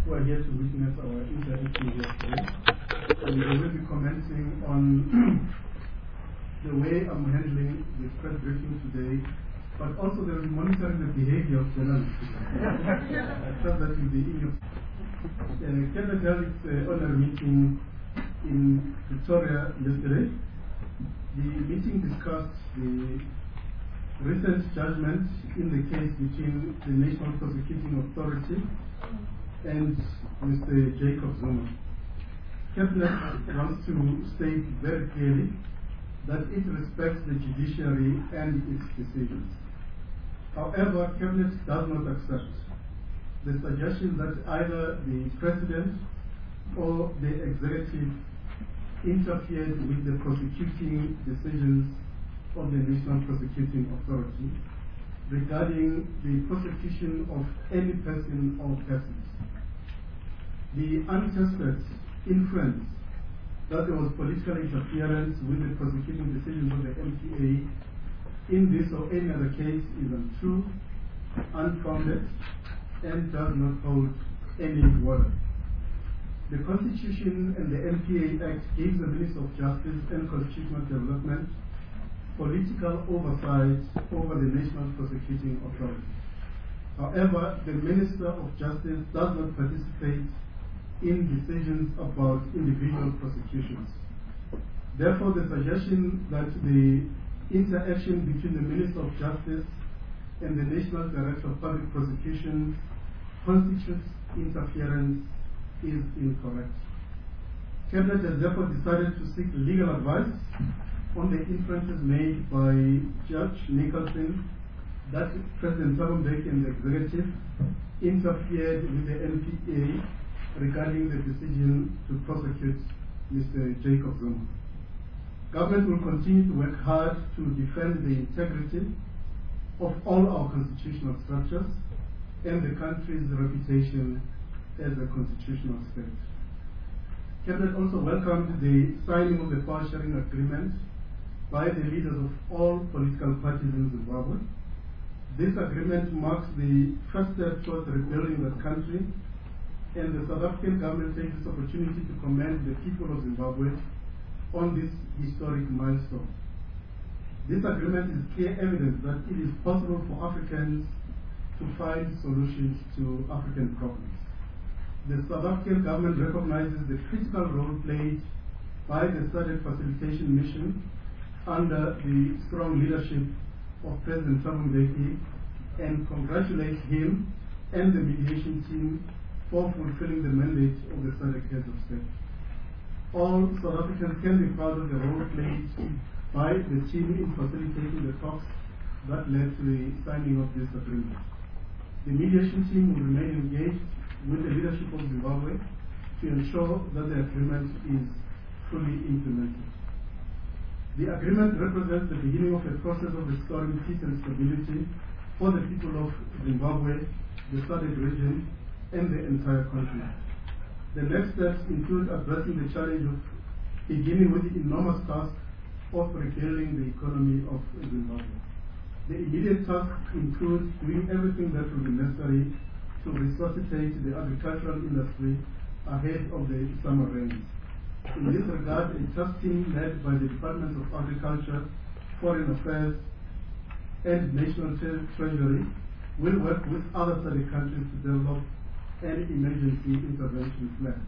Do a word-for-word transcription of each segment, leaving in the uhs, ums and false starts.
who are here to witness our interaction here today. And we will be commenting on the way I'm handling the press briefing today, but also they will be monitoring the behavior of journalists. I trust that will be in your... Uh, Cabinet held its uh, honor meeting in Victoria yesterday. The meeting discussed the recent judgment in the case between the National Prosecuting Authority and Mister Jacob Zuma. Cabinet wants to state very clearly that it respects the judiciary and its decisions. However, Cabinet does not accept the suggestion that either the President or the Executive interfered with the prosecuting decisions of the National Prosecuting Authority regarding the prosecution of any person or persons. The untested inference that there was political interference with the prosecuting decisions of the M P A in this or any other case is untrue, unfounded, and does not hold any water. The Constitution and the M P A Act gives the Minister of Justice and Constitutional Development political oversight over the National Prosecuting Authority. However, the Minister of Justice does not participate in decisions about individual prosecutions. Therefore, the suggestion that the interaction between the Minister of Justice and the National Director of Public Prosecutions constitutes interference is incorrect. Cabinet has therefore decided to seek legal advice on the inferences made by Judge Nicholson that President Thabo Mbeki and the Executive interfered with the M P A regarding the decision to prosecute Mister Jacob Zuma. Government will continue to work hard to defend the integrity of all our constitutional structures and the country's reputation as a constitutional state. Cabinet also welcomed the signing of the power sharing agreement by the leaders of all political parties in Zimbabwe. This agreement marks the first step towards rebuilding the country, and the South African government takes this opportunity to commend the people of Zimbabwe on this historic milestone. This agreement is clear evidence that it is possible for Africans to find solutions to African problems. The South African government recognizes the critical role played by the SADC facilitation mission under the strong leadership of President Thabo Mbeki and congratulates him and the mediation team for fulfilling the mandate of the SADC heads of state. All South Africans can be proud of the role played by the team in facilitating the talks that led to the signing of this agreement. The mediation team will remain engaged with the leadership of Zimbabwe to ensure that the agreement is fully implemented. The agreement represents the beginning of a process of restoring peace and stability for the people of Zimbabwe, the SADC region, and the entire continent. The next steps include addressing the challenge of beginning with the enormous task of rebuilding the economy of Zimbabwe. The immediate tasks include doing everything that will be necessary to resuscitate the agricultural industry ahead of the summer rains. In this regard, a task team led by the Departments of Agriculture, Foreign Affairs, and National Treasury will work with other SADC countries to develop an emergency intervention plan.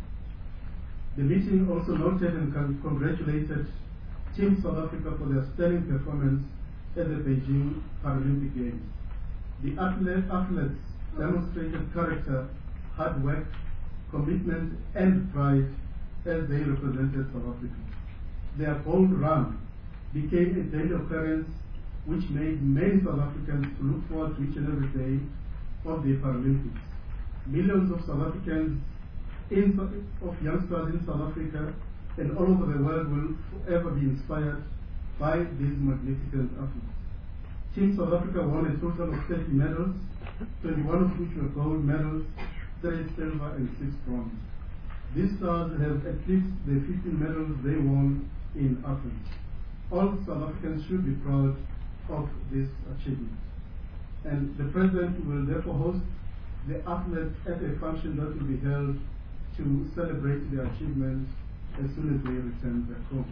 The meeting also noted and congratulated Team South Africa for their sterling performance at the Beijing Paralympic Games. The athlete, athletes demonstrated character, hard work, commitment, and pride as they represented South Africa. Their bold run became a daily occurrence which made many South Africans to look forward to each and every day of the Paralympics. Millions of South Africans, in, of youngsters in South Africa and all over the world will forever be inspired by these magnificent athletes. Team South Africa won a total of thirty medals, twenty-one of which were gold medals, three silver and six bronze. These stars have eclipsed the fifteen medals they won in Athens. All South Africans should be proud of this achievement. And the President will therefore host the athletes at a function that will be held to celebrate their achievements as soon as they return back home.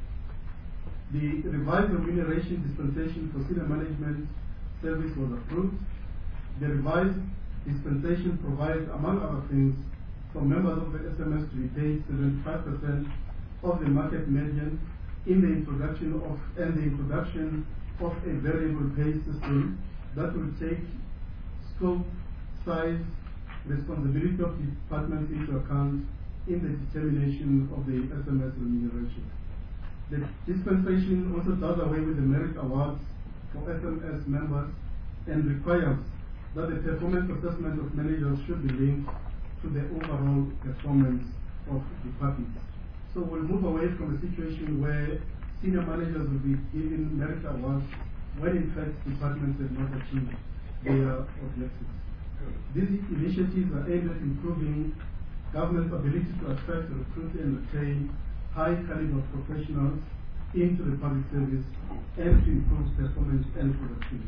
The revised remuneration dispensation for senior management service was approved. The revised dispensation provides, among other things, for members of the S M S to be paid seventy-five percent of the market median in the introduction of and the introduction of a variable pay system that will take scope, size, responsibility of departments into account in the determination of the S M S remuneration. The dispensation also does away with the merit awards for S M S members and requires that the performance assessment of managers should be linked to the overall performance of departments. So we'll move away from a situation where senior managers will be given merit awards when in fact departments have not achieved their objectives. These initiatives are aimed at improving government's ability to attract, recruit and retain high caliber professionals into the public service and to improve performance and productivity.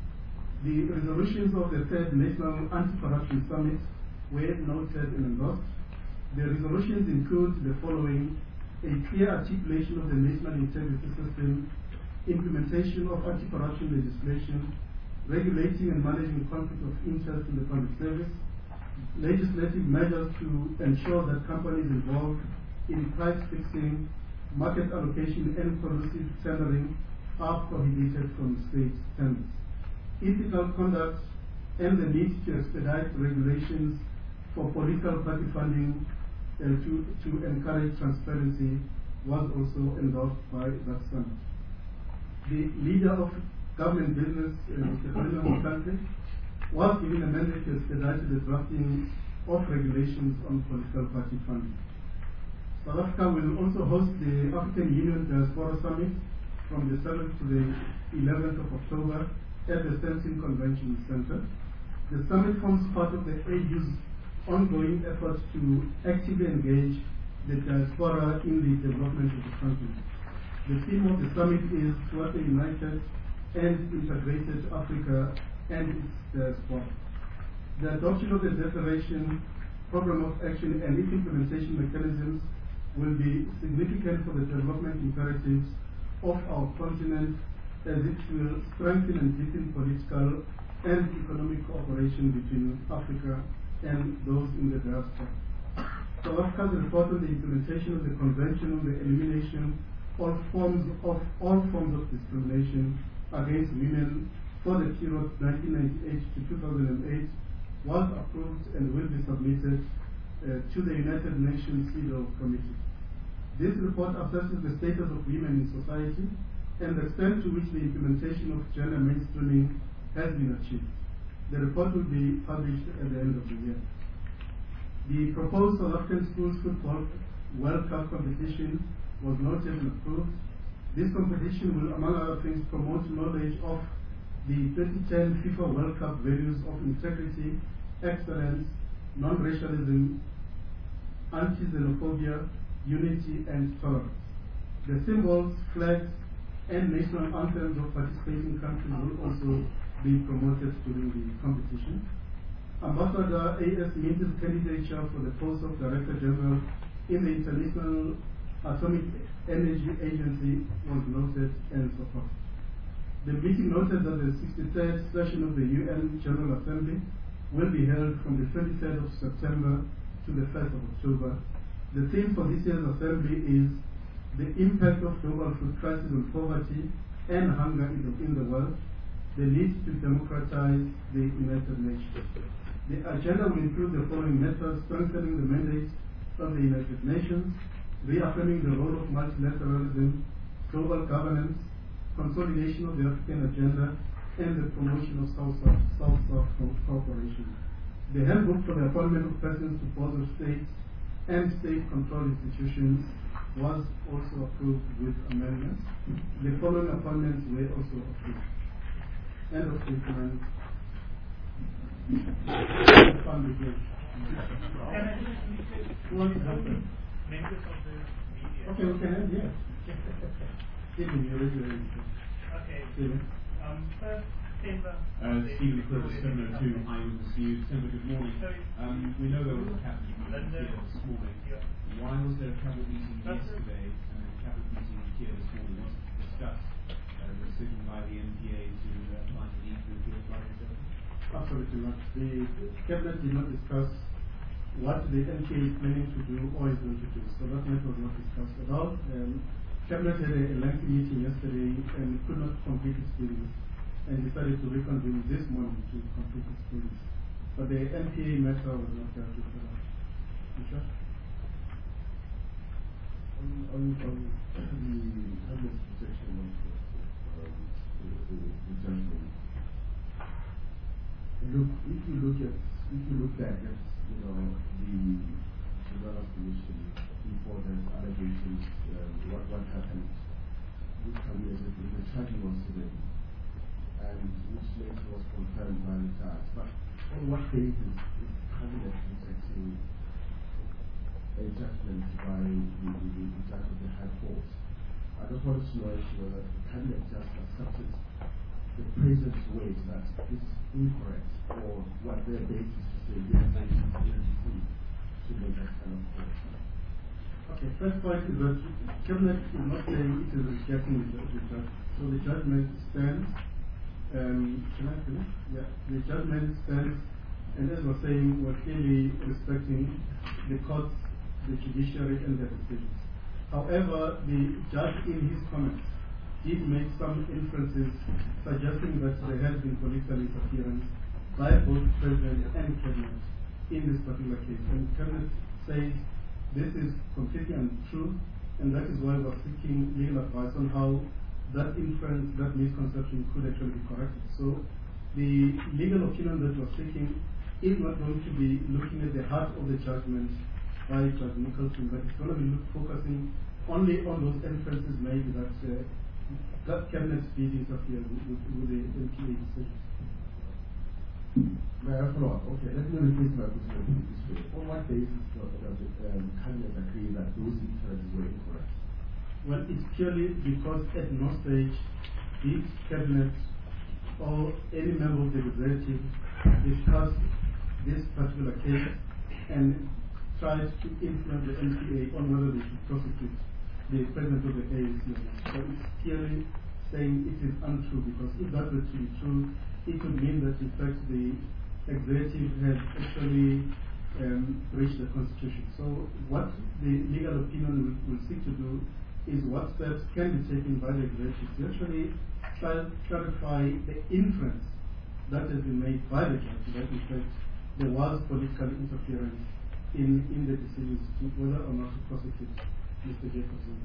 The resolutions of the third National Anti-Corruption Summit were noted and endorsed. The resolutions include the following: a clear articulation of the national integrity system, implementation of anti-corruption legislation, regulating and managing conflict of interest in the public service, legislative measures to ensure that companies involved in price fixing, market allocation and corrosive tendering are prohibited from state tenders. Ethical conduct and the need to expedite regulations for political party funding uh, to, to encourage transparency was also endorsed by that summit. The leader of government business, uh, Mister Colonel Mutante, was given a mandate to expedite the drafting of regulations on political party funding. South Africa will also host the African Union Diaspora Summit from the seventh to the eleventh of October at the Sensing Convention Center. The summit forms part of the A U's ongoing efforts to actively engage the diaspora in the development of the country. The theme of the summit is Towards a United and Integrated Africa and its diaspora. The adoption of the declaration, program of action and its implementation mechanisms will be significant for the development imperatives of our continent, as it will strengthen and deepen political and economic cooperation between Africa and those in the diaspora. South Africa's report on the implementation of the Convention on the Elimination of forms of all forms of discrimination against women for the period nineteen ninety-eight to two thousand eight was approved and will be submitted uh, to the United Nations CEDAW Committee. This report assesses the status of women in society and the extent to which the implementation of gender mainstreaming has been achieved. The report will be published at the end of the year. The proposed South African Schools Football World Cup competition was noted and approved. This competition will, among other things, promote knowledge of the twenty ten FIFA World Cup values of integrity, excellence, non-racialism, anti-xenophobia, unity and tolerance. The symbols, flags, and national anthems of participating countries will also be promoted during the competition. Ambassador A S Minty's candidature for the post of Director General in the International Atomic Energy Agency was noted and supported. The meeting noted that the sixty-third session of the U N General Assembly will be held from the twenty-third of September to the first of October. The theme for this year's assembly is the impact of global food crisis on poverty and hunger in the, in the world, the need to democratize the United Nations. The agenda will include the following matters: strengthening the mandate of the United Nations, reaffirming the role of multilateralism, global governance, consolidation of the African agenda, and the promotion of South-South South-South cooperation. The handbook for the appointment of persons to boards of states and state-controlled institutions was also approved with amendments. The following appointments were also approved. End of statement. Okay, we can end, yes. Okay. Um, first, Uh, Stephen Curtis, Scrivener to Eyewitness News. Timber, good morning. Um, we know there was a cabinet meeting here this morning. Why was there a cabinet meeting yesterday and a cabinet meeting here this morning? Was it to discuss uh, the decision by the N P A to uh, find the need to appeal by the judge? Absolutely not. The cabinet did not discuss what the N P A is planning to do or is going to do. So that matter was not discussed at all. Um, cabinet had a, a lengthy meeting yesterday and could not complete its business, and decided to reconvene this morning to complete its business. But the N P A matter was not dealt with at all. Richard? On, on, on the cabinet protection of um, the, the, the judgment, look, if you look at, if you look back at, you know, the General Commission before the allegations, uh, what what happened with Cabinet, the charging was today, and which later was confirmed by the judge. But on what basis is Cabinet protecting a judgment by the, the, the judge of the High Court? I just wanted to know if uh, the Cabinet just accepted the present way that this is incorrect, or what their basis to say yes, they need to make that kind of call. Okay, first point is that Cabinet is not saying it is rejecting the judgment. So the judgment stands. Um, can I finish? Yeah, the judgment stands, and as we're saying, we're clearly respecting the courts, the judiciary, and their decisions. However, the judge in his comments did make some inferences suggesting that there has been political interference by both President and Cabinet in this particular case. And Cabinet says this is completely untrue, and that is why we're seeking legal advice on how that inference, that misconception could actually be corrected. So the legal opinion that we're seeking is not going to be looking at the heart of the judgment by Judge Nicholson, but it's going to be look, focusing only on those inferences made that uh, that Cabinet did interfere with, with, with the N P A decision. May I follow up? Okay, let me repeat my question this way. On what basis does the um, Cabinet agree that those inferences were incorrect? Well, it's purely because at no stage did Cabinet or any member of the executive discuss this particular case and tried to influence the N P A on whether they should prosecute the president of the A A C. So it's clearly saying it is untrue, because if that were to be true, it would mean that in fact the executive has actually um, breached the Constitution. So what the legal opinion will, will seek to do is what steps can be taken by the executive to actually try, clarify the inference that has been made by the judge that in fact there was political interference in, in the decisions to whether or not to prosecute Mister Jacobson.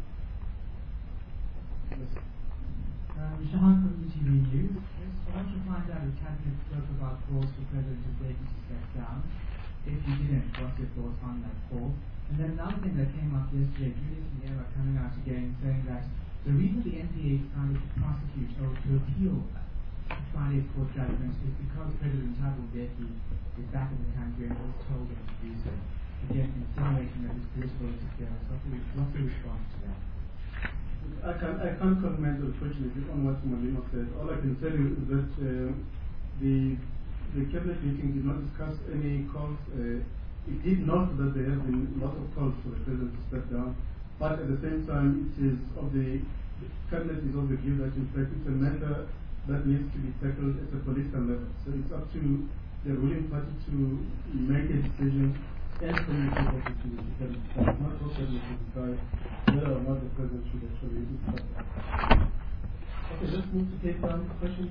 Yes. Um, Shahan from U T V News. Yes, I want to find out if Cabinet spoke about calls for President Mbeki to step down. If you didn't, what's your thoughts on that call? And then another thing that came up yesterday, Julius Nyeva coming out again saying that the reason the N P A decided to prosecute or to appeal Friday's court judgment is because President Thabo Mbeki is back in the country and was told him to do so. Again, insinuating that it's political interference. What's the, what's the response to that? I, can, I can't comment, unfortunately, on what Malino said. All I can tell you is that uh, the the cabinet meeting did not discuss any calls. Uh, it did note that there have been lots of calls for the president to step down, but at the same time, it is of the, the cabinet is of the view that in fact it's a matter that needs to be tackled at a political level. So it's up to the ruling party to make a decision and communicate what it is. Because it's not for cabinet to decide whether or not the president should actually step down. Okay, let's move to take some questions.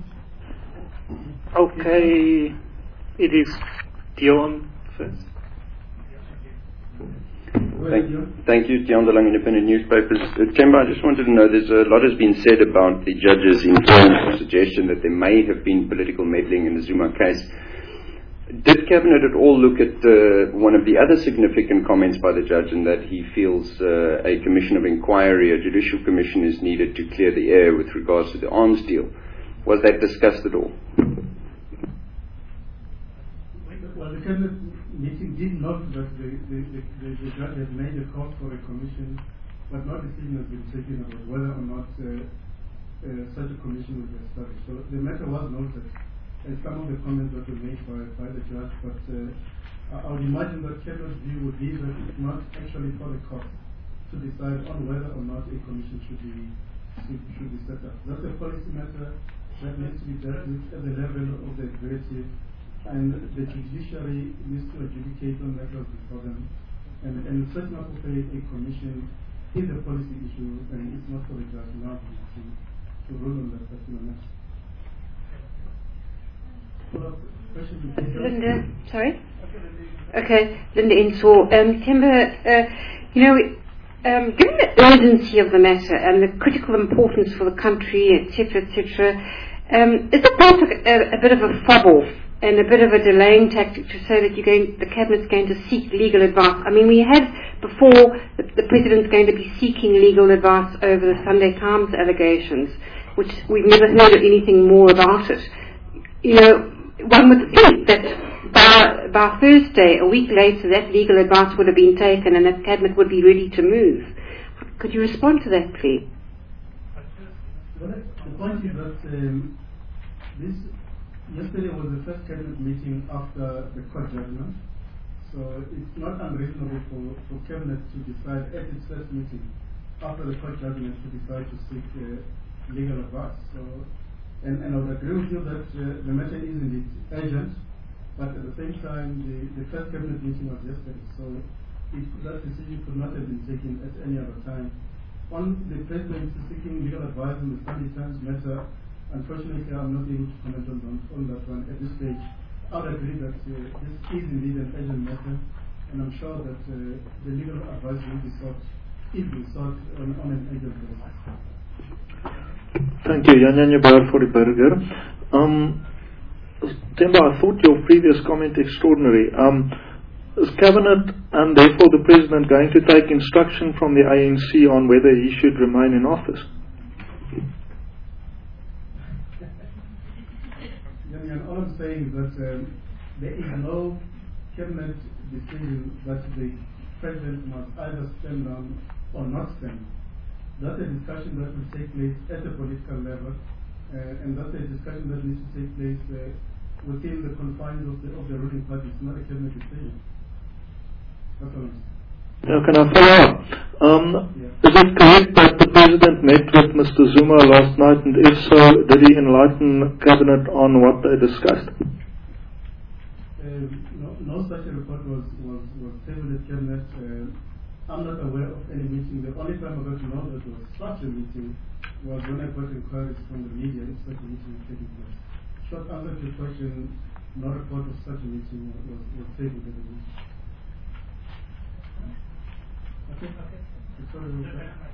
Okay, it is Dion first. Thank, thank you, Dion, the Long Independent Newspapers. Uh, Chamber, I just wanted to know, there's a lot has been said about the judge's influence or suggestion that there may have been political meddling in the Zuma case. Did Cabinet at all look at uh, one of the other significant comments by the judge, in that he feels uh, a commission of inquiry, a judicial commission, is needed to clear the air with regards to the arms deal? Was that discussed at all? Well, the cabinet meeting did note that the, the, the, the, the judge has made a call for a commission, but no decision has been taken about whether or not uh, uh, such a commission would be established. So the matter was noted, and some of the comments that were made by, by the judge, but uh, I would imagine that Cabinet's view would be that it's not actually for the court to decide on whether or not a commission should be should, should be set up. That's a policy matter that needs to be dealt with at the level of the executive, and the judiciary needs to adjudicate on matters before them. And, and setting up of a, a commission is a policy issue, and it's not for the judge now to, to rule on that particular matter. Linda, sorry? Okay, Linda Insall. Um, Themba, uh, you know, um, given the urgency of the matter and the critical importance for the country, et cetera, et cetera, um, is it not a, a bit of a fob-off and a bit of a delaying tactic to say that you're going, the Cabinet's going to seek legal advice? I mean, we had before the, the President's going to be seeking legal advice over the Sunday Times allegations, which we've never heard of anything more about it. You know, one would think that by, by Thursday, a week later, that legal advice would have been taken and that Cabinet would be ready to move. Could you respond to that, please? Well, the point is that um, this yesterday was the first Cabinet meeting after the court judgment, so it's not unreasonable for, for Cabinet to decide at its first meeting after the court judgment to decide to seek uh, legal advice. So. And, and I would agree with you that uh, the matter is indeed urgent, but at the same time, the, the first Cabinet meeting was yesterday, so it, that decision could not have been taken at any other time. On the President seeking legal advice on the Sunday Times matter, unfortunately, I'm not able to comment on, on that one at this stage. I would agree that uh, this is indeed an urgent matter, and I'm sure that uh, the legal advice will be sought, is be sought on, on an urgent basis. Thank you, Yanyanya Bauer for the Burger. Um, Themba, I thought your previous comment extraordinary. Um, is Cabinet and therefore the President going to take instruction from the A N C on whether he should remain in office? Yanyanya, all I'm saying is that um, there is no Cabinet decision that the President must either stand down or not stand. That's a discussion that will take place at the political level, uh, and that's a discussion that needs to take place uh, within the confines of the, of the ruling party. It's not a Cabinet decision. That's all I'm saying. Now, can I follow up? Um, yeah. Is it correct that the President met with Mister Zuma last night, and if so, did he enlighten Cabinet on what they discussed? Uh, no, no such a report was, was, was tabled at Cabinet. Uh, I'm not aware of any meeting. The only time I got to know that there was such a meeting was when I got inquiries from the media if such a meeting was taking place. Short answer to your question, no report of such a meeting was, was, was tabled at the meeting. Okay. Okay. Sorry, when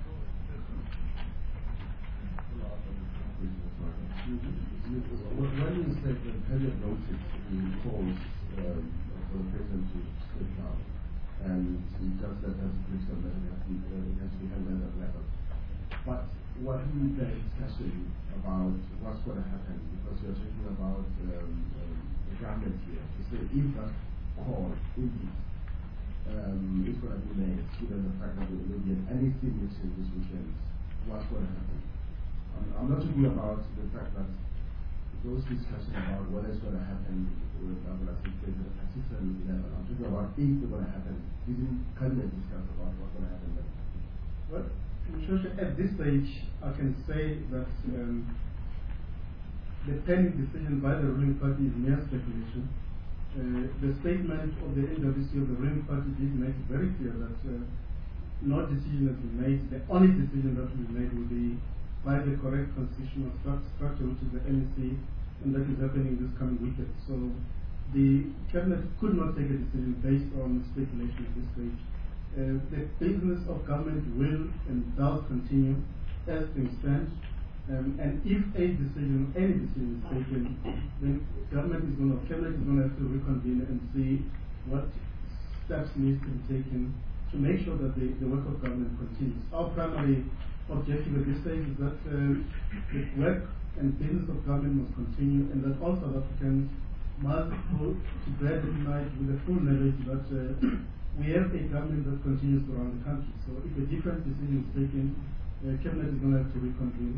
you said that Cabinet notice in calls um, for the President to step down, and just that as a political matter, it has to be, uh, it has to be handled at that level. But what is the discussion about what's going to happen? Because we are talking about um, um, the government here. To say if that call indeed um, is going to be made, given the fact that there will be an N E C meeting this weekend, what's going to happen? I'm, I'm not talking about the fact that those discussions about what is going to happen with the assistant level. I'm talking about if they're going to happen. Didn't Cabinet discuss about what's going to happen then? Well, at this stage, I can say that um, the pending decision by the ruling party is mere speculation. Uh, the statement of the N W C of the ruling party did make it very clear that uh, no decision has been made. The only decision that will be made will be by the correct constitutional structure, which is the N E C, and that is happening this coming weekend. So the Cabinet could not take a decision based on speculation at this stage. Uh, the business of government will and does continue as things stand, um, and if a decision, any decision is taken, then government is going to, Cabinet is going to have to reconvene and see what steps need to be taken to make sure that the, the work of government continues. Our primary objective at this stage is that uh, the work and business of government must continue, and that all South Africans must go to bed at night with the full knowledge that uh, we have a government that continues to run the country. So if a different decision is taken, uh, Cabinet is going to have to reconvene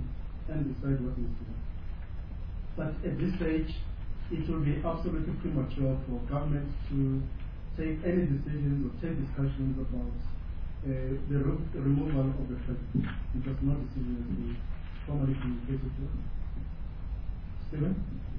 and decide what needs to be done. But at this stage, it will be absolutely premature for government to take any decisions or take discussions about uh, the re- removal of the president, because no decision has been formally communicated to us. Stephen?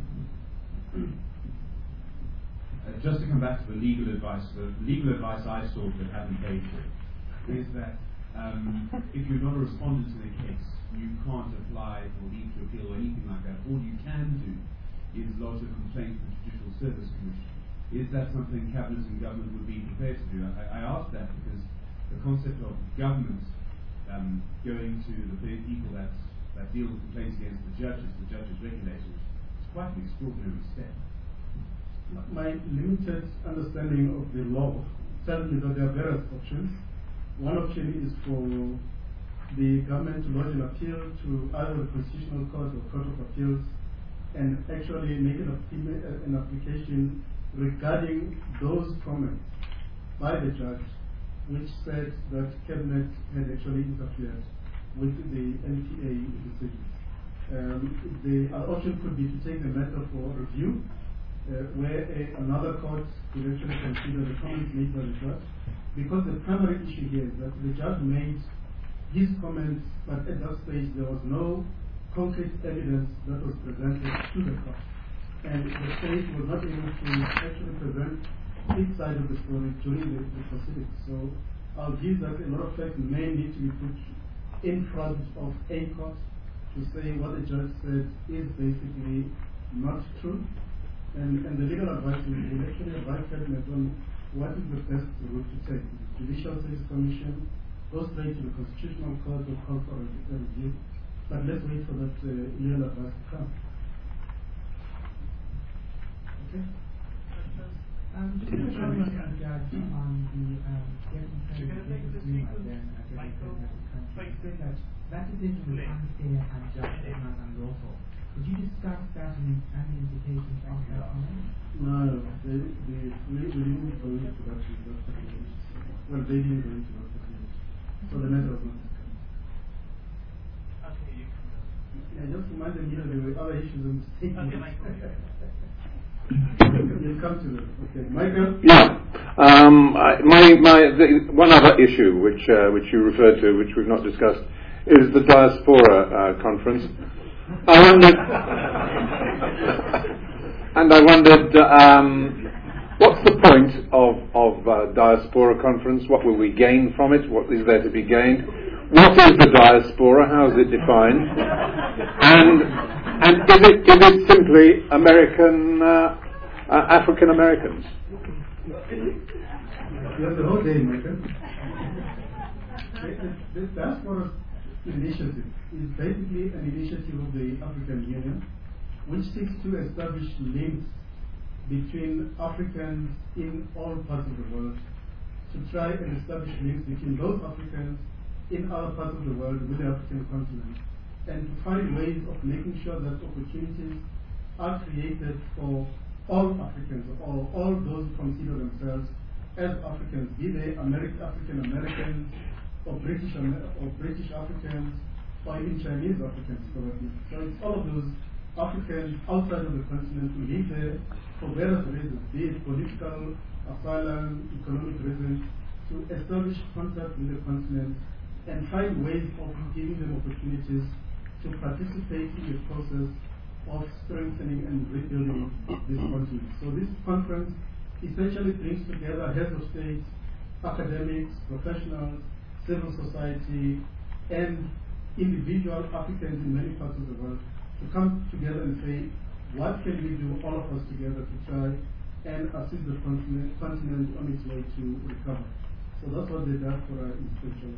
Uh, just to come back to the legal advice, the legal advice I sought but haven't paid for is that um, if you're not a respondent to the case, you can't apply for leave to appeal or anything like that. All you can do is lodge a complaint with the Judicial Service Commission. Is that something Cabinet and government would be prepared to do? I, I ask that because the concept of government um, going to the people that, that deal with complaints against the judges, the judges regulators, is quite an extraordinary step. My limited understanding of the law tells me that there are various options. One option is for the government to lodge an appeal to either the Constitutional Court or Court of Appeals and actually make an, an application regarding those comments by the judge which said that Cabinet had actually interfered with the N P A decisions. Um, the other option could be to take the matter for review, uh, where a, another court could actually consider the comments made by the judge, because the primary issue here is that the judge made his comments, but at that stage there was no concrete evidence that was presented to the court. And the state was not able to actually present its side of the story during the, the proceedings. So I'll give that a lot of facts may need to be put in front of a court to say what the judge said is basically not true. And, and the legal advice will actually advise Cabinet on what is the best route to take. The Judicial Service Commission goes straight to the Constitutional Court or call for a review. But let's wait for that uh, legal advice to come. Okay? Um, just a comment on the judge on the um, getting president of Zuma, then I guess the country. Said that that decision was unfair, unjust, and not unlawful. Could you discuss that and any implications of that comment? No, they, they, we, we didn't go into that. Well, they didn't go into that. So the matter was not discussed. Okay, you can go. Yeah, just remind them here there were other issues in the state. Okay, Michael. You'll come to them. Okay, Michael? Yeah. Um, I, my, my, the, one other issue which, uh, which you referred to, which we've not discussed, is the Diaspora uh, Conference. I wondered, and I wondered, um, what's the point of, of uh, Diaspora Conference? What will we gain from it? What is there to be gained? What is the diaspora? How is it defined? And and is it is it simply American uh, uh, African Americans? You have the whole day, Michael. This Diaspora Initiative is basically an initiative of the African Union which seeks to establish links between Africans in all parts of the world, to try and establish links between those Africans in other parts of the world with the African continent, and to find ways of making sure that opportunities are created for all Africans, or all those who consider themselves as Africans, be they Ameri- African Americans, or British Amer- or British Africans, or even Chinese Africans, probably. So it's all of those Africans outside of the continent who live there for various reasons, be it political, asylum, economic reasons, to establish contact with the continent and find ways of giving them opportunities to participate in the process of strengthening and rebuilding this continent. So this conference essentially brings together heads of states, academics, professionals, civil society, and individual Africans in many parts of the world to come together and say, what can we do, all of us together, to try and assist the continent, continent on its way to recover. So that's what the diaspora is essentially.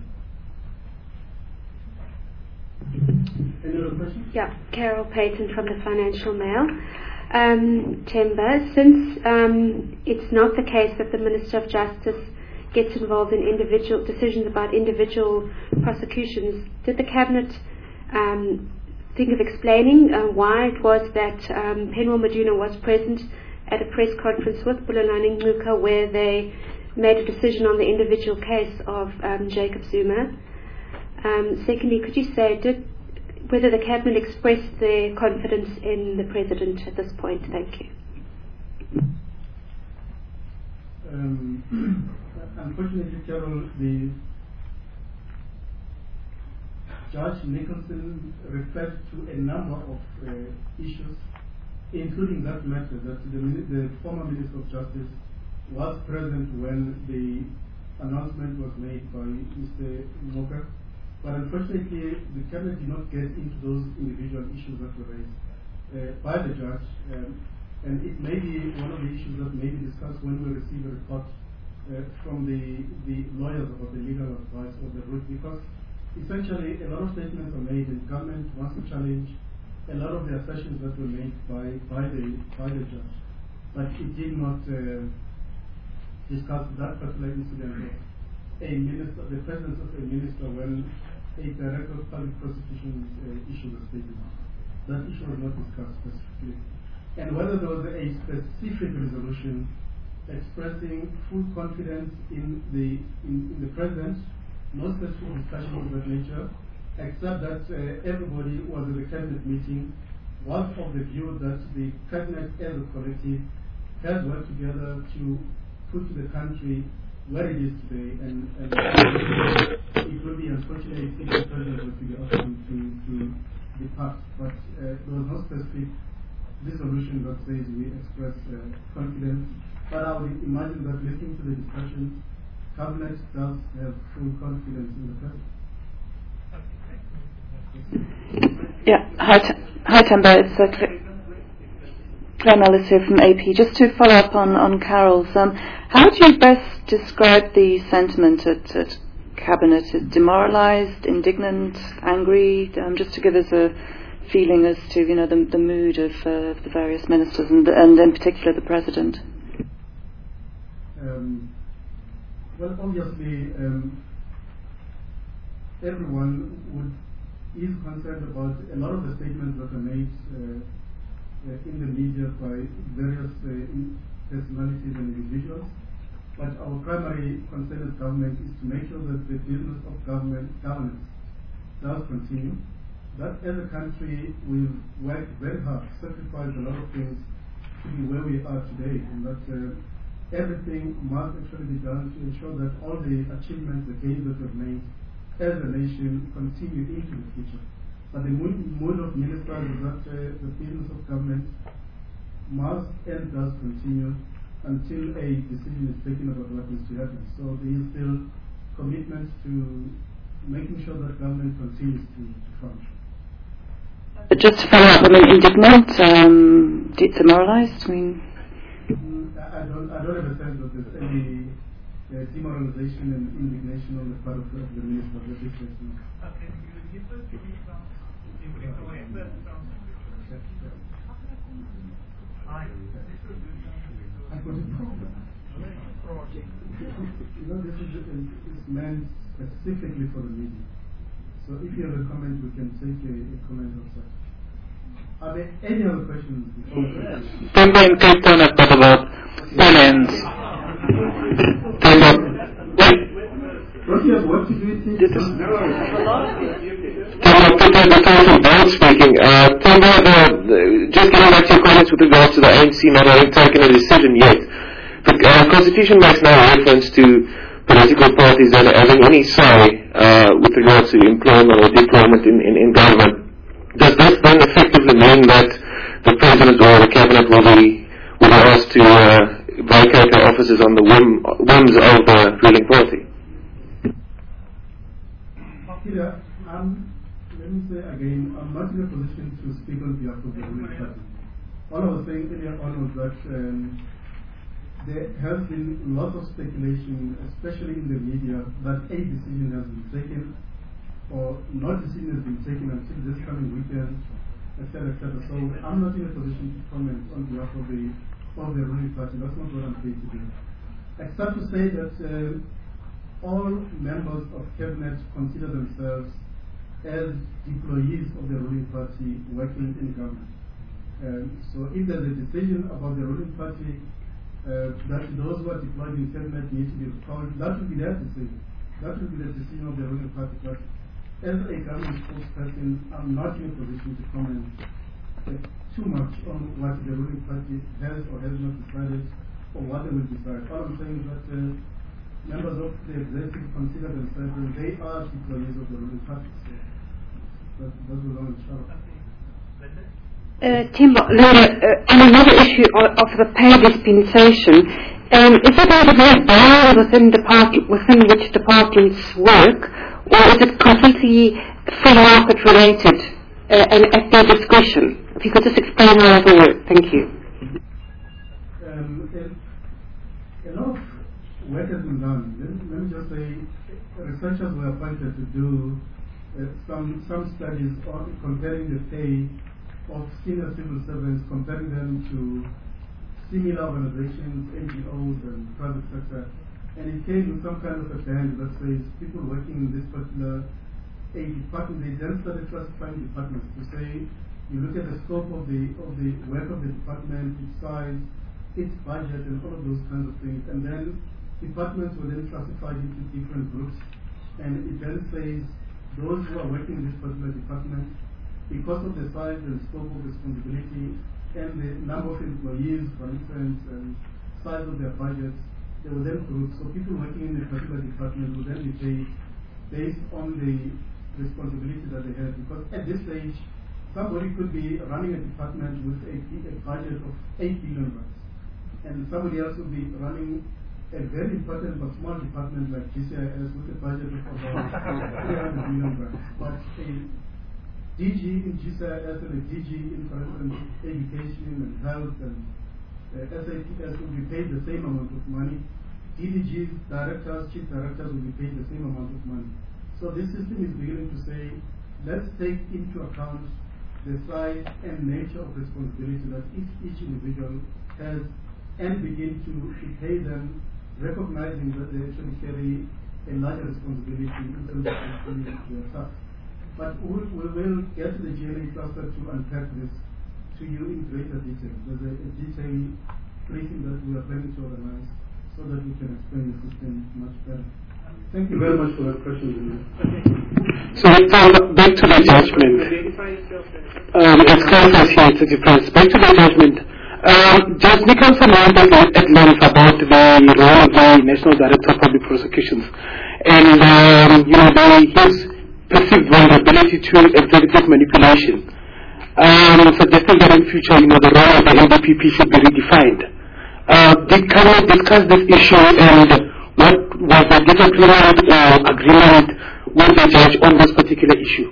Any other questions? Yeah, Carol Payton from the Financial Mail. Um, Temba, since um, it's not the case that the Minister of Justice gets involved in individual decisions about individual prosecutions, did the Cabinet um, think of explaining uh, why it was that um, Penwell Maduna was present at a press conference with Bulelani Ngcuka where they made a decision on the individual case of um, Jacob Zuma? Um, secondly, could you say, did whether the Cabinet expressed their confidence in the President at this point. Thank you. Um, unfortunately, Carol, the Judge Nicholson referred to a number of uh, issues, including that matter that the, the former Minister of Justice was present when the announcement was made by Mister Moka. But unfortunately, the Cabinet did not get into those individual issues that were raised uh, by the judge. Um, and it may be one of the issues that may be discussed when we receive a report uh, from the, the lawyers about the legal advice of the route, because essentially a lot of statements are made and government wants to challenge a lot of the assertions that were made by, by, the, by the judge. But it did not uh, discuss that particular incident of a minister, the presence of a minister when a director of public prosecutions uh, issued a statement. That issue was not discussed specifically. And whether there was a specific resolution expressing full confidence in the in, in the president, no specific discussion of that nature, except that uh, everybody was at the cabinet meeting was of the view that the cabinet as a collective has worked together to put the country where it is today, and, and it will be unfortunate if the president was to be asked to, to depart. But uh, there was no specific resolution that says we express uh, confidence. But I would imagine that listening to the discussions, Cabinet does have full confidence in the president. Yeah, hi, t- hi Temba, it's uh, Cl- Claire Mellis here from A P. Just to follow up on, on Carol's, um, how do you best describe the sentiment at, at Cabinet? Is demoralised, indignant, angry? Um, just to give us a feeling as to, you know, the, the mood of uh, the various ministers and, and in particular the President. Um, well, obviously, um, everyone would is concerned about a lot of the statements that are made uh, uh, in the media by various uh, personalities and individuals. But our primary concern as government is to make sure that the business of government governance does continue. That as a country we've worked very hard, sacrificed a lot of things to be where we are today, and that uh, everything must actually be done to ensure that all the achievements, the gains that we've made as a nation continue into the future. But the mood, mood of ministers is that uh, the business of government must and does continue until a decision is taken about what needs to happen. So there is still commitment to making sure that government continues to, to function. But just to follow up, I mean, indignant, um, de- demoralised, I mean... Mm, I, don't, I don't have a sense that there's any uh, demoralization and indignation on the part of the, of the minister of the situation. You know, this is, is meant specifically for the media. So if you have a comment, we can take a, a comment outside. Are there any other questions? Temba in Cape Town have got about ten ends. Temba. Don't you have work to do it? Temba, Peter the Council Board speaking. Uh, Temba, uh, just getting back to your comments with regards to the A N C not having taken a decision yet. The uh, Constitution makes no reference to political parties that are having any say uh, with regards to employment or deployment in, in, in government. Does this then effectively mean that the President or the Cabinet will be, will be asked to uh, vacate their offices on the whim, whims of the ruling party? Peter, um, let me say again, I'm not in a position to speak on behalf of the ruling party. All I was saying earlier on was that um, there has been lots of speculation, especially in the media, that a decision has been taken or no decision has been taken until this coming weekend, et cetera, et cetera. So I'm not in a position to comment on behalf of the of the ruling party. That's not what I'm paid to do. Except to say that uh, all members of cabinet consider themselves as employees of the ruling party working in government. Um, so if there's a decision about the ruling party uh, that those who are deployed in cabinet need to be recalled, that will be their decision. That will be the decision of the ruling party. But as a government spokesperson, I'm not in a position to comment uh, too much on what the ruling party has or has not decided or what they will decide. All I'm saying is that uh, members of the executive consider themselves and they are employees of the ruling party. So that, that was on the show. Uh, Timber, Laura, uh, on another issue of, of the pay dispensation, um, is it out of a bar within, depart- within which departments work, or is it completely free market related uh, and at their discretion? If you could just explain how that will work. Thank you. Um, a, a lot of work has been done. Let, let me just say, researchers were appointed to do uh, some some studies on comparing the pay of senior civil servants, comparing them to similar organizations, N G Os and private sector, and it came with some kind of a band that says people working in this particular a department. They then started classifying departments to say, you look at the scope of the of the work of the department, its size, its budget, and all of those kinds of things, and then departments were then classified into different groups, and it then says those who are working in this particular department, because of the size and scope of responsibility and the number of employees, for instance, and size of their budgets, they were then grouped. So people working in a particular department would then be paid based on the responsibility that they have. Because at this stage, somebody could be running a department with a, a budget of eight billion rand, and somebody else would be running a very important but small department like G C I S with a budget of about three hundred million rand. But a D G in G C I S and a D G in, for instance, education and health and uh, S A T S will be paid the same amount of money. D D Gs, directors, chief directors will be paid the same amount of money. So this system is beginning to say, let's take into account the size and nature of responsibility that each, each individual has and begin to pay them, recognizing that they actually carry a larger responsibility in terms of their tasks. But we, we will get to the G N A cluster to unpack this to you in greater detail. There's a, a detailed briefing that we are planning to organize so that we can explain the system much better. Thank you very much for that question. So back to the judgment. Um, it's Kansas here to difference. Back to the judgment. Um, Judge Nicholson wondered at length about the role of the National Director of Public Prosecutions and um, you know the, his perceived vulnerability to executive manipulation, um, suggesting that in future you know the role of the N D P P should be redefined. Uh, did Cabinet discuss this issue, and what was the disagreement or agreement with the judge on this particular issue?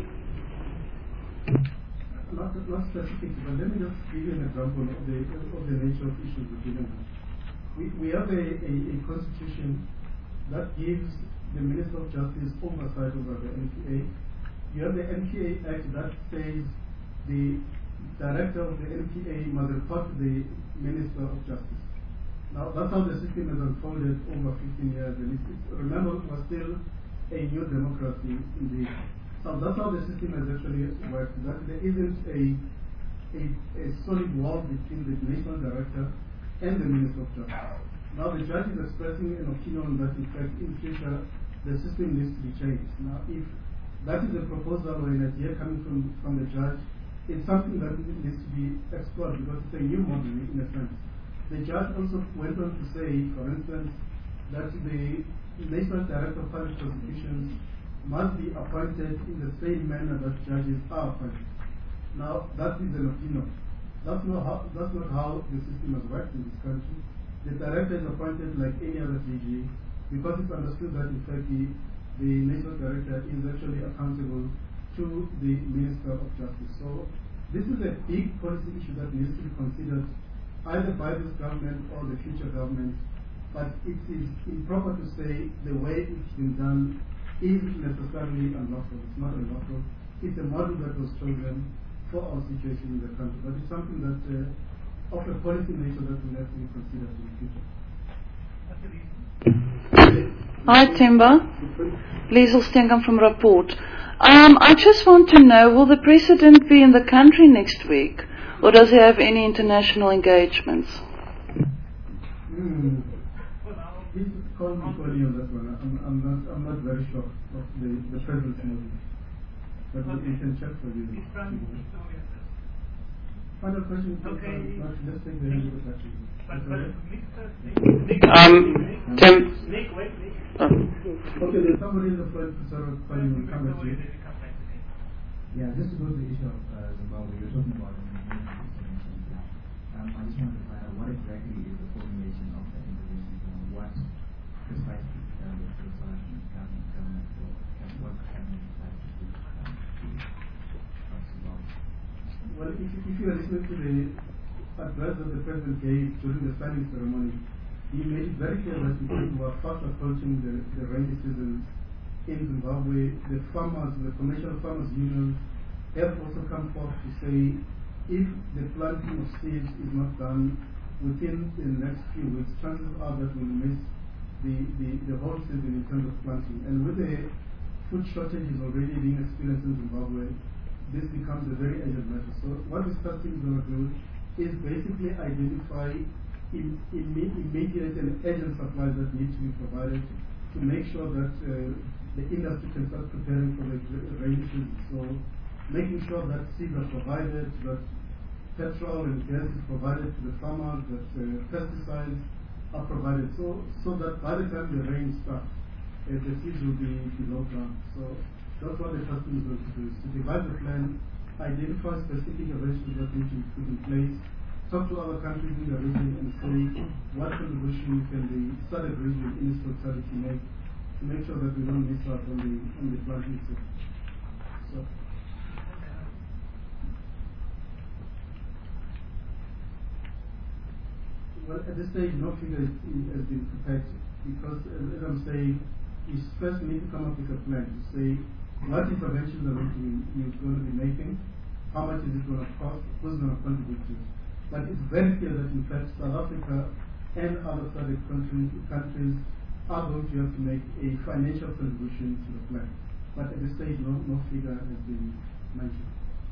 Not, not specific, but let me just give you an example of the, of the nature of issues we're dealing with. We, we have a, a, a constitution that gives the Minister of Justice oversight over the N P A. You have the N P A Act that says the director of the N P A must report to the Minister of Justice. Now, that's how the system has unfolded over fifteen years. And it's, it's, remember, it was still a new democracy indeed. So that's how the system has actually worked. That there isn't a, a, a solid wall between the national director and the Minister of Justice. Now, the judge is expressing an opinion that, in fact, in future, the system needs to be changed. Now, if that is a proposal or an idea coming from, from the judge, it's something that needs to be explored because it's a new model in a sense. The judge also went on to say, for instance, that the National Director of Public Prosecutions must be appointed in the same manner that judges are appointed. Now, that is an opinion. That's not how, that's not how the system has worked in this country. The director is appointed like any other D G because it's understood that in fact the, the national director is actually accountable to the Minister of Justice. So this is a big policy issue that needs to be considered either by this government or the future government. But it is improper to say the way it's been done is necessarily unlawful. It's not unlawful. It's a model that was chosen for our situation in the country. But it's something that uh, of a policy nature that will have to be considered in the future. Hi, Timber. Liesel Steenkamp from Rapport. Um, I just want to know, will the President be in the country next week, or does he have any international engagements? Mm. Please call me for you on that one. I'm, I'm, not, I'm not very sure of the, the presence model. but okay. we can check for you. Final question? Okay. Uh, let's take the end of the question. Um, Tim. Oh. Okay, there's somebody in the front, Professor Colin will come back to you. Yeah, just to go to the issue of uh, Zimbabwe, you're talking about um, I just wanted to find out what exactly is the formulation of the intervention, and what precisely uh, the South African government or what cabinet decides to do um, to Zimbabwe. Well, if, if you are listening to the address that the President gave during the signing ceremony, he made it very clear that people were fast approaching the, the rainy season in Zimbabwe. The farmers, the commercial farmers unions have also come forth to say if the planting of seeds is not done within the next few weeks, chances are that we'll miss the, the, the whole season in terms of planting. And with the food shortages already being experienced in Zimbabwe, this becomes a very urgent matter. So what this task team is going to do is basically identify in, in, immediate and urgent supplies that need to be provided to make sure that uh, the industry can start preparing for the rainy season. So making sure that seeds are provided, that petrol and gas is provided to the farmers, that uh, pesticides are provided, so so that by the time the rain starts, uh, the seeds will be below ground. So that's what the custom is going to do, is to devise a plan, identify specific arrangements that need to be put in place, talk to other countries in the region and say what contribution can the SADC region in its totality make to make sure that we don't miss out on the on the planting season. So. Well, at this stage, no figure is, has been prepared because, as I'm saying, you first need to come up with a plan to say what interventions are you're going to be making, how much is it going to cost, who's going to contribute to it. But it's very clear that, in fact, South Africa and other SADC countries, countries are going to have to make a financial contribution to the plan. But at this stage, no, no figure has been mentioned.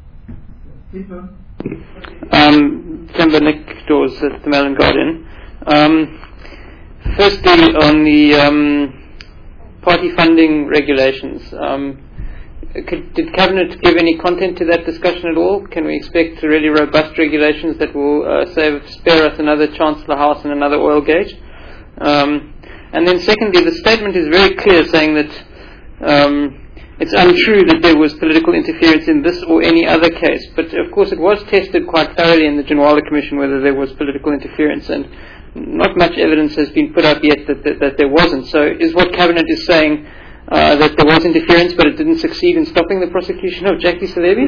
Um, Timber Nick Dawes at the Mail and Guardian. Um, firstly, on the um, party funding regulations, um, could, did Cabinet give any content to that discussion at all? Can we expect really robust regulations that will uh, save, spare us another Chancellor House and another oil gate? Um, and then secondly, the statement is very clear, saying that um, it's untrue that there was political interference in this or any other case, but of course it was tested quite thoroughly in the Ginwala Commission whether there was political interference, and not much evidence has been put up yet that, that, that there wasn't. So is what Cabinet is saying uh, that there was interference but it didn't succeed in stopping the prosecution of Jackie Salebi?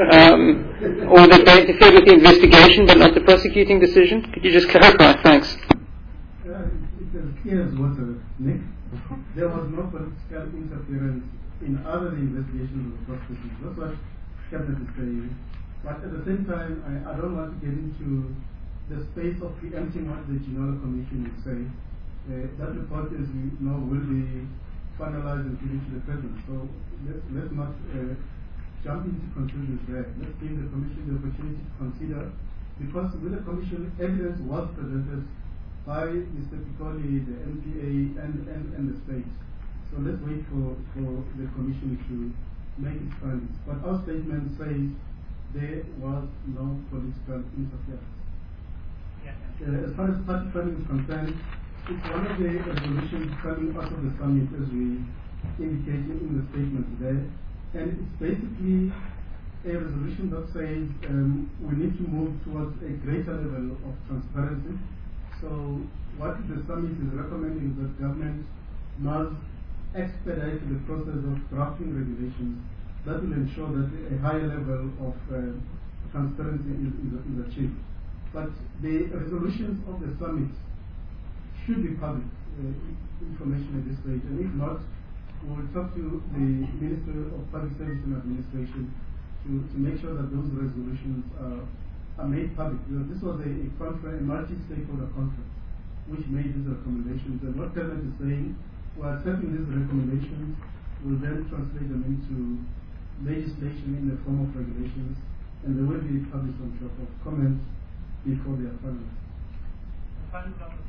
um, or that they interfered with the investigation but not the prosecuting decision? Could you just clarify? Thanks. Uh, it is clear as water, Nick. There was no political interference in other investigations of the prosecution. That's what Cabinet is saying. But at the same time, I, I don't want to get into the space of preempting what the Ginwala Commission will say. Uh, that report, as we know, will be finalized and given to the President. So let's, let's not uh, jump into conclusions there. Let's give the Commission the opportunity to consider, because with the Commission, evidence was presented by Mister Pikoli, the M P A, and, and, and the state. So let's wait for, for the Commission to make its findings. But our statement says there was no political interference. Uh, as far as party funding is concerned, it's one of the resolutions coming out of the summit, as we indicated in the statement today. And it's basically a resolution that says um, we need to move towards a greater level of transparency. So what the summit is recommending is that government must expedite the process of drafting regulations that will ensure that a higher level of uh, transparency is, is, is achieved. But the resolutions of the summit should be public uh, information at this stage, and if not, we will talk to the Minister of Public Service and Administration to, to make sure that those resolutions are, are made public. Because this was a, a, conference, a multi-stakeholder conference which made these recommendations, and what Cabinet is saying, we are accepting these recommendations, we'll then translate them into legislation in the form of regulations, and they will be published on top of comments before they are finalized.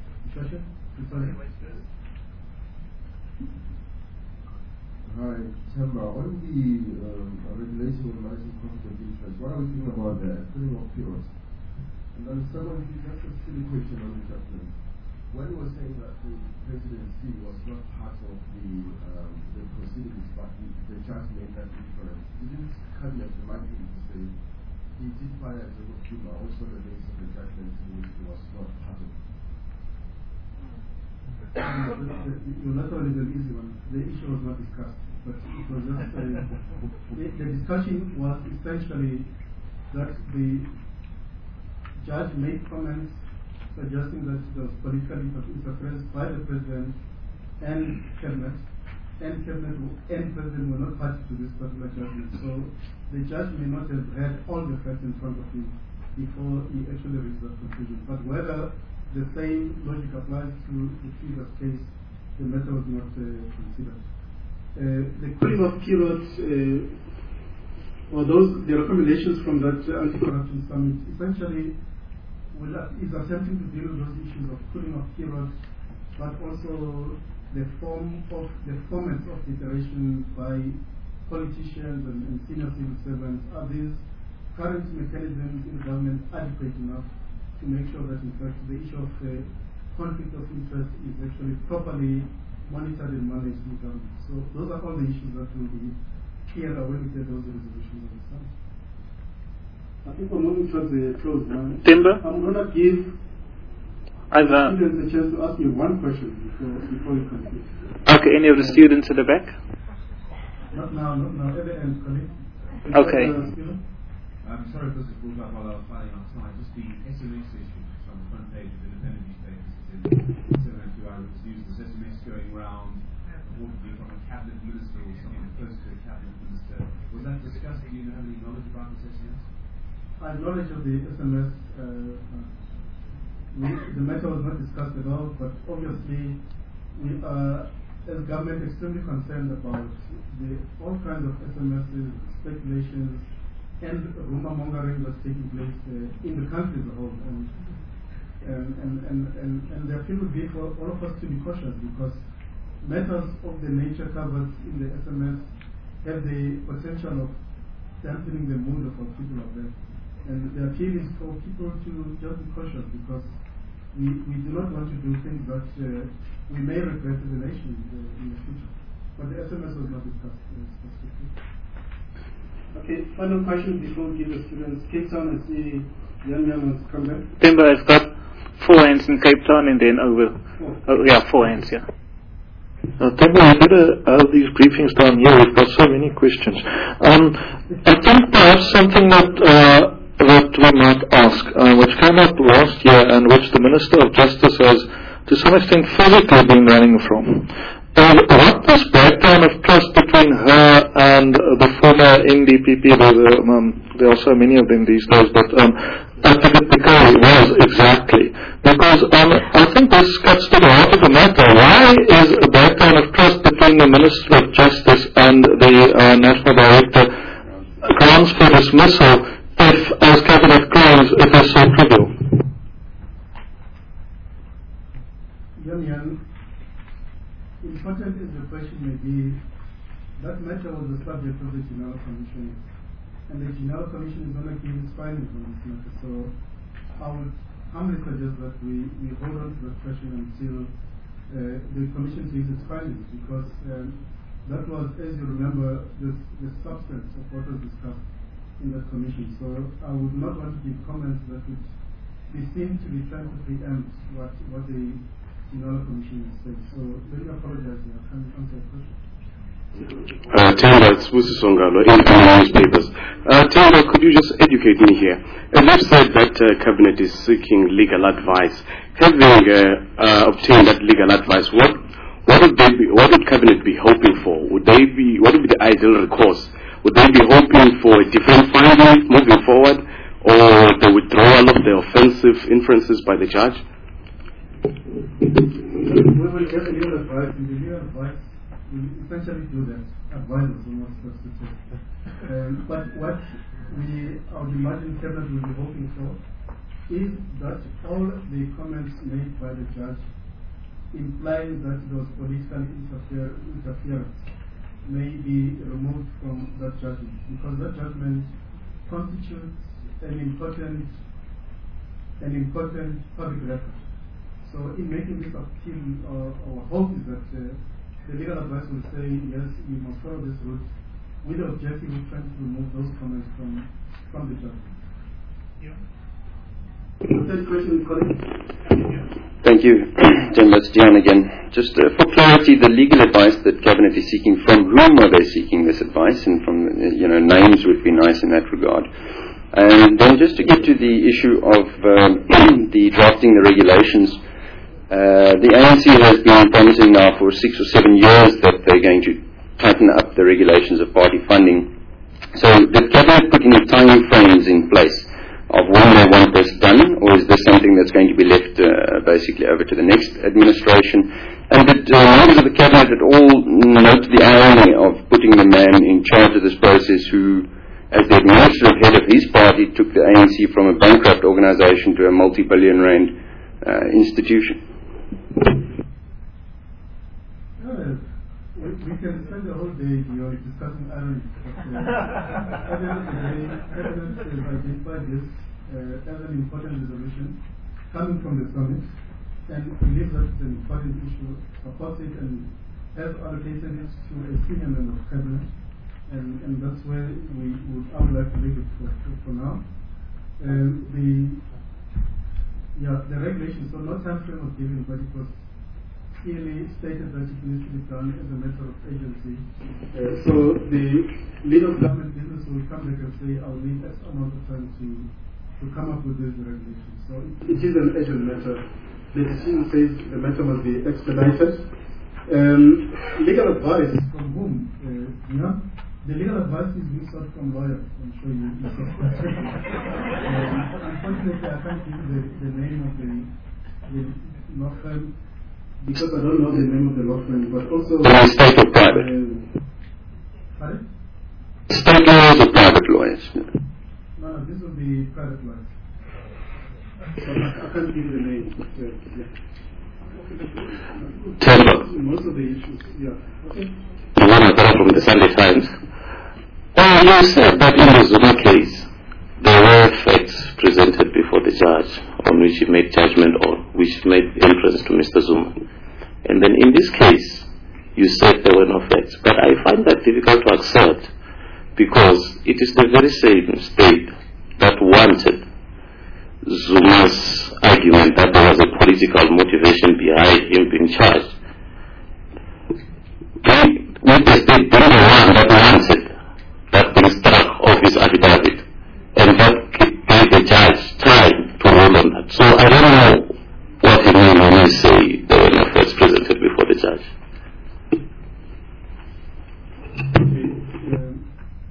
Hi, Temba, on the um, regulation on managing conflict of interest, what are we thinking about the filling of periods? And then someone, just a silly question on the judgment. When you were saying that the presidency was not part of the um, the proceedings, but the, the judge made that difference, didn't cabinet remind him to say he did fire a Jacob Zuma also the days of the judgment which he was not part of? Your letter is an easy one. The issue was not discussed, but it was just uh, the, the discussion was essentially that the judge made comments suggesting that there was political interference by the president and cabinet, and cabinet and president were not party to this particular judgment. So the judge may not have had all the facts in front of him before he actually reached that conclusion. But whether the same logic applies to the previous case, the matter was not uh, considered. Uh, the cooling off period, uh, or those the recommendations from that uh, anti-corruption summit, essentially will, uh, is attempting to deal with those issues of cooling off period, but also the form of the formats of iteration by politicians and, and senior civil servants. Are these current mechanisms in government adequate enough to make sure that, in fact, the issue of uh, conflict of interest is actually properly monitored and managed in government? So those are all the issues that will be clearer when we get those resolutions of the summit. I think we're moving towards the close now. Timber? I'm going to give Either. students a chance to ask me one question before, before we conclude. Okay, any of the students at the back? Not now, not now. At the end, colleague. Okay. I'm sorry if this is brought up while I was planning outside. Just the S M S issue, which is on the front page of independent newspapers. It's in seven oh two Eyewitness News. This S M S going around, reportedly from a cabinet minister or someone close to a cabinet minister. Was that discussed? Do you have any knowledge about this S M S? I have knowledge of the S M S. Uh, uh, we, the matter was not discussed at all, but obviously we are, as government, extremely concerned about the all kinds of S M Ses, speculations, and rumor mongering that's taking place uh, in the country as a whole. And, and, and, and, and, and there will be for all of us to be cautious, because matters of the nature covered in the S M S have the potential of dampening the mood of our people out there. And the appeal is for people to just be cautious, because we, we do not want to do things that uh, we may regret as a nation in the, in the future. But the S M S was not discussed uh, specifically. Okay, final question before we give the students. Cape Town, I see young man wants to come back. Timber has got four hands in Cape Town and then over. Four. Oh, yeah, four hands, yeah. Uh, Timber, we better have these briefings down here. We've got so many questions. Um, I think perhaps something that uh, that we might ask, uh, which came up last year and which the Minister of Justice has, to some extent, physically been running from. Uh, what this breakdown of trust between her and uh, the former N D P P, there, um, there are so many of them these days, but um, Advocate Pikari was exactly. Because um, I think this cuts to the heart of the matter. Why is a breakdown of trust between the Minister of Justice and the uh, National Director grounds for dismissal if, as Cabinet claims, it is so trivial? Young, important as the question may be, that matter was the subject of the General Commission, and the General Commission is going to give its findings on this matter. So I would humbly suggest that we, we hold on to that question until uh, the Commission gives its findings, because um, that was, as you remember, the, the substance of what was discussed in that Commission. So I would not want to give comments that would be seen to be trying to preempt what, what the General Commission has said. So let me apologize, I can't answer the question. Uh, Tanda, it's Musi Songalo, independent newspapers. Uh, Tanda, could you just educate me here? As you've said that uh, Cabinet is seeking legal advice. Having uh, uh, obtained that legal advice, what what would they be, what would Cabinet be hoping for? Would they be what would be the ideal recourse? Would they be hoping for a different finding moving forward, or the withdrawal of the offensive inferences by the judge? We will get a legal advice, and the legal advice will essentially do that. Advise us on what steps to take. Um, but what we, I would imagine Cabinet will be hoping for is that all the comments made by the judge imply that there was political interfere, interference may be removed from that judgment, because that judgment constitutes an important, an important public record. So in making this appeal, our, our hope is that uh, the legal advice will say, yes, you must follow this route, with the objective of trying to remove those comments from, from the judgment. Yeah. The third question, colleague. Thank you, Jen. That's Dion again. Just uh, for clarity, the legal advice that Cabinet is seeking, from whom are they seeking this advice? And from, uh, you know, names would be nice in that regard. And then just to get to the issue of um, the drafting the regulations, uh, the A N C has been promising now for six or seven years that they're going to tighten up the regulations of party funding. So did Cabinet put any time frames in place of when they want this done, or is this something that's going to be left uh, basically over to the next administration? And did uh, members of the Cabinet at all note the irony of putting the man in charge of this process who, as the administrative head of his party, took the A N C from a bankrupt organization to a multi-billion rand uh, institution? Uh, we, we can spend the whole day here discussing irony. But, uh, at the end of the day, Cabinet has identified this uh, as an important resolution coming from the summit, and believes that it's an important issue, supports it, and has allocated it to a senior member of Cabinet. And, and that's where we would, I would like to leave it for, for now. Um, the yeah, the regulations, so no time frame was given, but it was clearly stated that it needs to be done as a matter of agency. Uh, so the lead of government business will come back and say, I'll need X amount of time to to come up with these regulations. So it, it is an urgent matter. The decision says the matter must be expedited. Um, legal advice from whom? Uh, you know? The legal advice is being sought from lawyers, I'm sure you know. um, Unfortunately, I can't give the, the name of the, the law firm because I don't know the name of the law firm, but also... The state or private? Uh, pardon? State lawyers or private lawyers? No, no, this will be private lawyers. So I, I can't give you the name. Uh, yeah. Temper. Most of the issues, yeah. Okay. The one I got from the Sunday Times. Well, you said that in the Zuma case, there were facts presented before the judge on which he made judgment on, which made inference to Mister Zuma. And then in this case, you said there were no facts. But I find that difficult to accept because it is the very same state that wanted Zuma's argument that there was a political motivation behind him being charged. With the state being the one that wanted that being struck off his affidavit, and that gave the judge time to rule on that. So I don't know what you mean when you say there were no facts presented before the judge. Okay, um,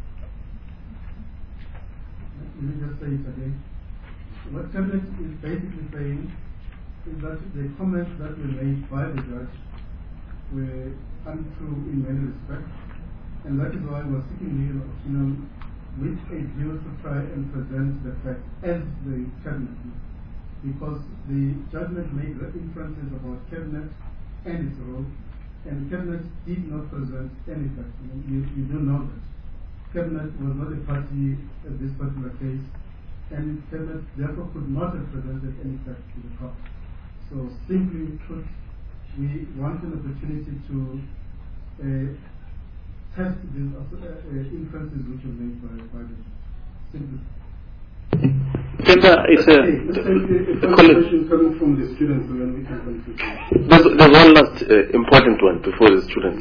let me just say it again. What Cabinet is basically saying is that the comments that were made by the judge were untrue in many respects, and that is why we're seeking legal opinion with a view to try and present the fact as the Cabinet did, because the judgment made inferences about Cabinet and its role, and the Cabinet did not present any fact. You, you do know that Cabinet was not a party in this particular case, and Cabinet therefore could not have presented any fact to the court. So simply put, we want an opportunity to uh, test these uh, uh, inferences which were made by, by the simply. Temper, it's a, okay, let's take a, a question coming from the students and then we can continue. There's, there's one last uh, important one before the students.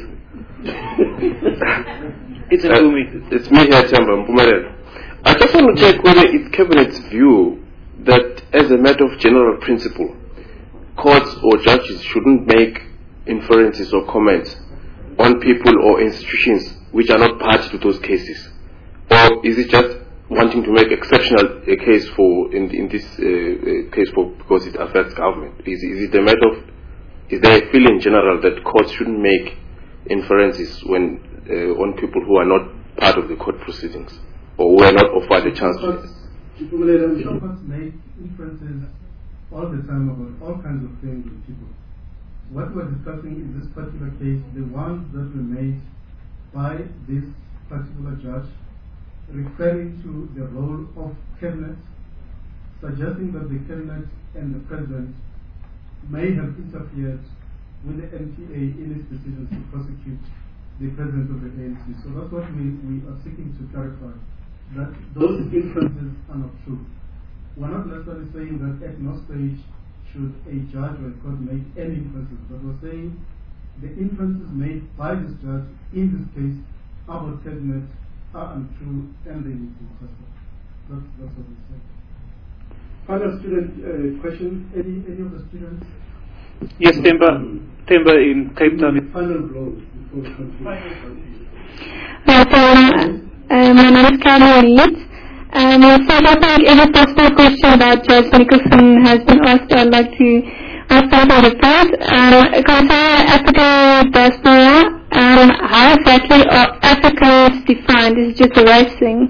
It's a uh, It's me here, Temper Mpumalelo. I just want to check whether it's Cabinet's view that as a matter of general principle, courts or judges shouldn't make inferences or comments on people or institutions which are not party to those cases, or is it just wanting to make exceptional a case for in in this uh, uh, case for because it affects government? Is is it a matter of is there a feeling in general that courts shouldn't make inferences when uh, on people who are not part of the court proceedings or who are not offered a chance to? I'm sure courts make inferences all the time about all kinds of things with people. What we're discussing in this particular case, the ones that were made by this particular judge, referring to the role of cabinet, suggesting that the cabinet and the president may have interfered with the M T A in its decision to prosecute the president of the A N C. So that's what we, we are seeking to clarify, that those inferences are not true. We're not necessarily saying that at no stage should a judge or a court make any inferences, but we're saying the inferences made by this judge in this case about cabinet are untrue and they need to be tested. That's, that's what we say. Final student uh, question. Any any of the students? Yes, Temba. Temba in Cape Town. Final blow before we continue. Right, um, uh, my name is Carla Reed. Um, so I think any possible question about Judge Nicholson has been asked. I'd like to ask that on the part. Um, concerning African diaspora, um, how exactly are Africans defined? Is it just a race thing?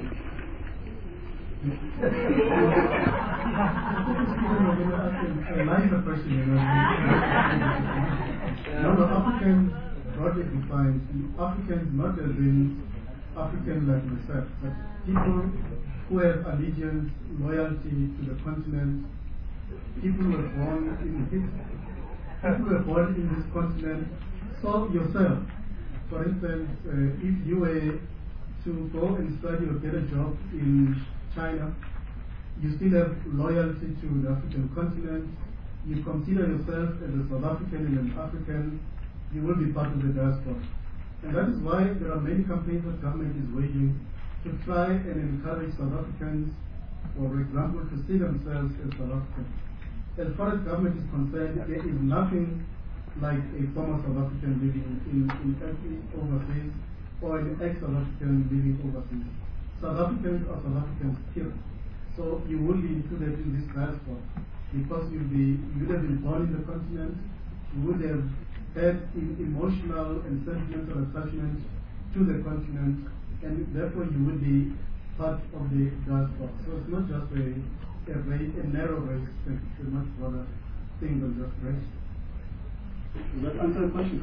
No, no, Africans broadly defined, Africans not as in African like myself, but people who have allegiance, loyalty to the continent, people who were born in this, people who were born in this continent. So yourself, for instance, uh, if you were to go and study or get a job in China, you still have loyalty to the African continent. You consider yourself as a South African and an African, you will be part of the diaspora. And that is why there are many campaigns that government is waging to try and encourage South Africans, for example, to see themselves as South Africans. As far as government is concerned, there is nothing like a former South African living in, in, in overseas or an ex-South African living overseas. South Africans are South Africans, period. So you will be included in this diaspora because you'll be, you would have been born in the continent, you would have had emotional and sentimental attachment to the continent, and therefore you would be part of the diaspora. So it's not just a, a, race, a narrow race thing, it's a much broader thing than just race. Does that answer the question?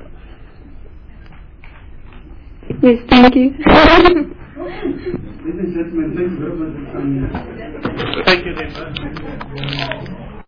Yes, thank you. Ladies and gentlemen, thank you very much for coming. Thank you, Lisa.